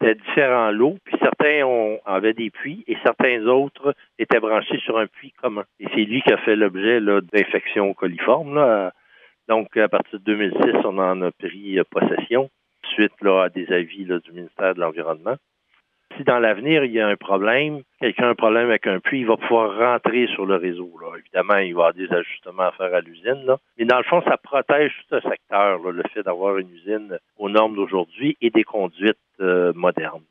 C'était différents lots, puis certains avaient des puits et certains autres étaient branchés sur un puits commun. Et c'est lui qui a fait l'objet d'infections coliformes. Là. Donc, à partir de 2006, on en a pris possession, suite à des avis du ministère de l'Environnement. Si dans l'avenir, il y a un problème, quelqu'un a un problème avec un puits, il va pouvoir rentrer sur le réseau. Là. Évidemment, il va y avoir des ajustements à faire à l'usine. Là. Mais dans le fond, ça protège tout un secteur, là, le fait d'avoir une usine aux normes d'aujourd'hui et des conduites modernes.